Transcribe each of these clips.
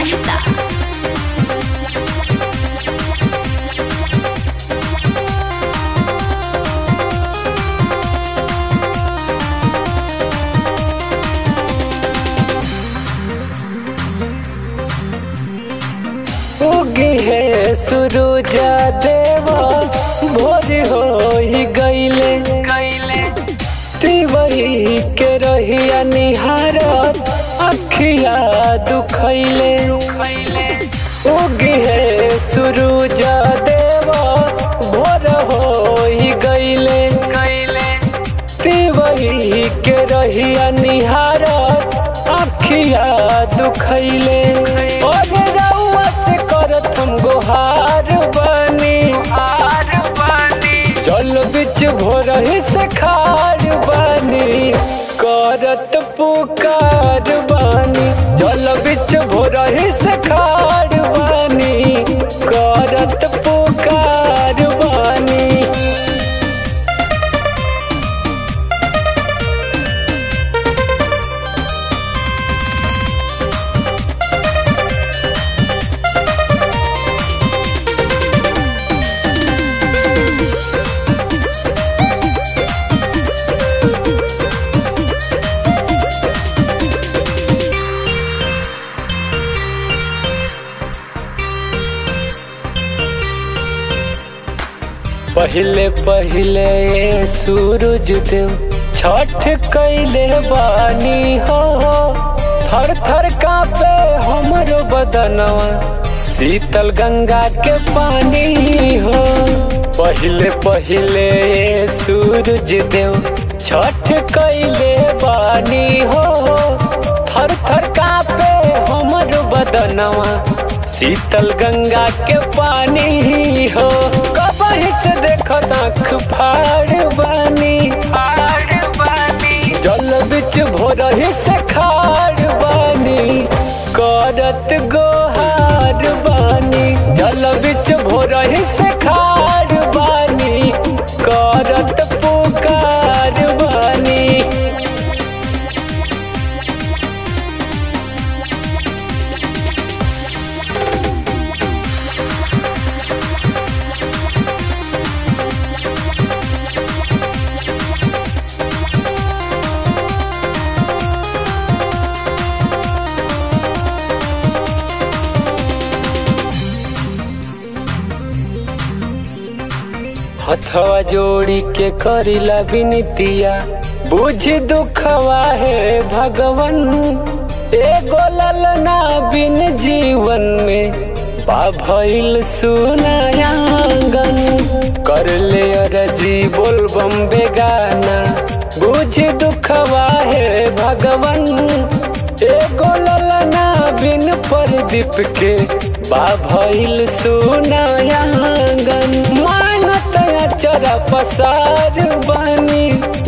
मेहता। उगी है सूरज देवा भोर हो ही गईले तिवही के रहिया निहारत अखिया दुखैले। उगी है सूरज देवा भोर हो ही गईले तिवही के रहिया निहारत अखिया दुखैले। हम गोहार बानी जल बिच भोरही से खार बानी करत पुकार बानी जल बिच भोरही से खार बानी करत पुकार बानी। पहले पहले सूरज देव छठ कैले बानी हो थर थर कांपे हमरो बदनवा शीतल गंगा के पानी हो। पहले पहले सूरज देव छठ कैले बानी हो थर थर कांपे हमरो बदनवा शीतल गंगा के पानी हो। कबही से देखत आँख फाड़ बानी जल बिच भोरही से खाड़ बानी करत गोहार बानी जल बिच भोरही से खाड़ बानी करत पुकार बानी। हथवा जोड़ी के करिला विनतिया बुझ दुखवा है भगवन एगो ललना बिन जीवन में भइल सुनायांगन कर ले अरजी बोलबम बेगाना बुझ दुखवा है भगवन एगो ललना बिन प्रदीप के भइल सुनायांगन। चरा पसार बानी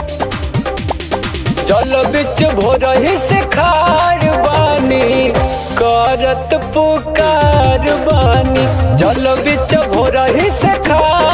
जल बिच भोरही से खार बानी करत पुकार बानी जल बिच भोरही से खार